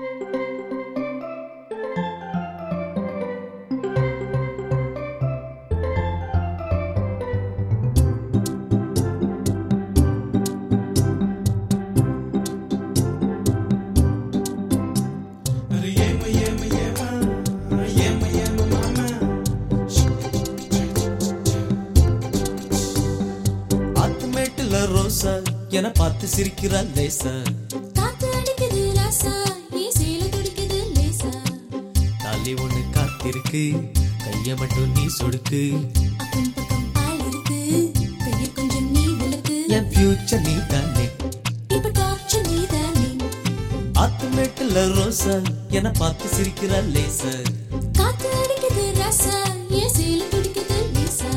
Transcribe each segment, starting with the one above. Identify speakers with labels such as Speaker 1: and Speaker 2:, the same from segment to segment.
Speaker 1: ரோசா என பார்த்து சிரிக்கிறா லேசா
Speaker 2: காத்து அடிக்குது ராசா நீ சேல துடிக்குது லேசா
Speaker 1: தாலி ஒண்ணு காத்திருக்கு கைய மட்டும் நீ சொடுக்கு
Speaker 2: அக்கம் பக்கம் ஆள் இருக்கு கைய கொஞ்சம் நீ விளக்கு
Speaker 1: என் ஃபியூச்சர் நீ தானே
Speaker 2: இப்ப டார்ச்சர் நீ தானே
Speaker 1: ஆத்துமேட்டுல ரோசா என பார்த்து சிரிக்கிறா லேசா
Speaker 2: காத்து அடிக்குது ராசா நீ சேல துடிக்குது லேசா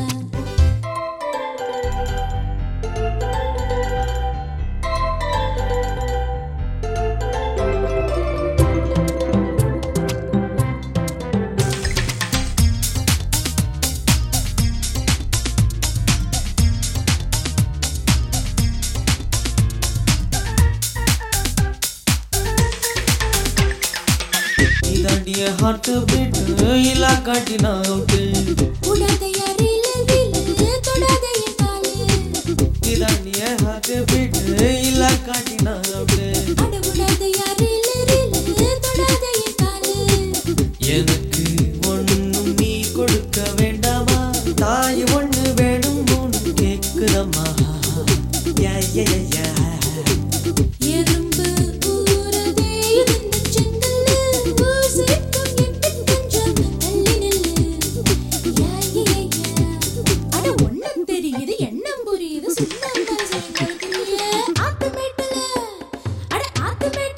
Speaker 1: இதாண்டிய ஹார்ட் பீட் இல்லா காட்டினா அவுட்டு
Speaker 2: உடாதையா ரீல ரீல தொடாதைய காலு
Speaker 1: இதாண்டிய ஹார்ட் பீட் இல்லா காட்டினா அவுட்டு
Speaker 2: அட உடாதையா ரீல ரீல தொடாதைய காலு
Speaker 1: எனக்கு ஒண்ணும் நீ கொடுக்க வேண்டாமா தாய் ஒண்ணு வேணும் மூணு கேக்குதம்மா யா யா யா
Speaker 2: எறும்பு ஊரதே இந்த செங்கல்லு ஊசிக்கும் எப்பின் கொஞ்சம் தள்ளி நில்லு யா யா யா அட ஒண்ணும் தெரியுது எண்ணம் புரியுது சுண்ணாம்பல் செய்யறதுலயே ஆத்துமேட்டல அட ஆத்துமேட்டல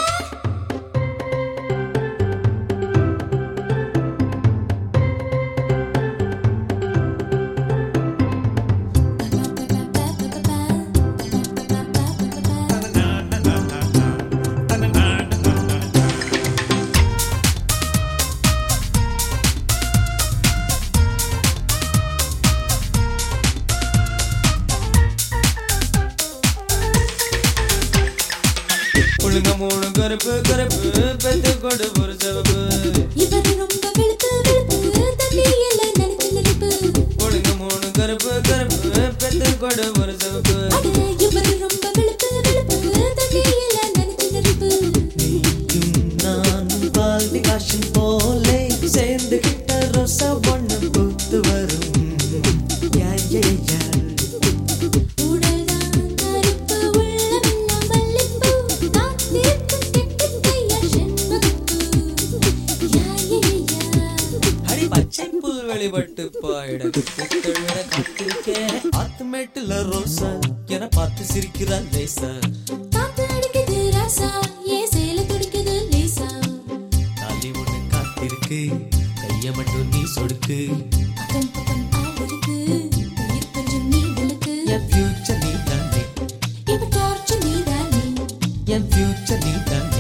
Speaker 1: ஒழுங்க மூணு கருப்பு கருப்பு பெத்து கொடு ஒரு சிவப்பு
Speaker 2: இவர் ரொம்ப வெளுத்து வெளுத்து தண்ணியில நனைச்சு நெருப்பு
Speaker 1: ஒழுங்க மூணு கருப்பு கருப்பு பெத்து கொடு ஒரு சிவப்பு
Speaker 2: அட இவர் ரொம்ப வெளுத்து வெளுத்து தண்ணியில நனைச்சு நெருப்பு
Speaker 1: நீயும் நானும் பால்டி காஷன் போலே சேர்ந்து கிட்ட ரோசா ஒண்ணு பூத்து வரும் யா யா யா
Speaker 2: உடல்தான் கருப்பு உள்ளமெல்லாம் மல்லிப்பூ காத்திருக்கும் கெட்டின் கையா செண்பகப்பூ யா யா யா
Speaker 1: அடி பச்சை புல் வெளிப்பட்டு பாயிட புத்தழுட காத்திருக்கேன் ஆத்துமேட்டுல ரோசா என பார்த்து சிரிக்கிறா லேசா
Speaker 2: காத்து அடிக்குது ராசா ஏன் சேல துடிக்குது லேசா
Speaker 1: தாலி ஒண்ணு காத்திருக்கு கைய மட்டும் நீ சொடுக்கு
Speaker 2: அக்கம் பக்கம் ஆள் இருக்கு கைய கொஞ்சம் நீ விளக்கு
Speaker 1: என் ஃபியூச்சர் நீ தானே
Speaker 2: இப்ப டார்ச்சர் நீ தானே
Speaker 1: என் ஃபியூச்சர் நீ தானே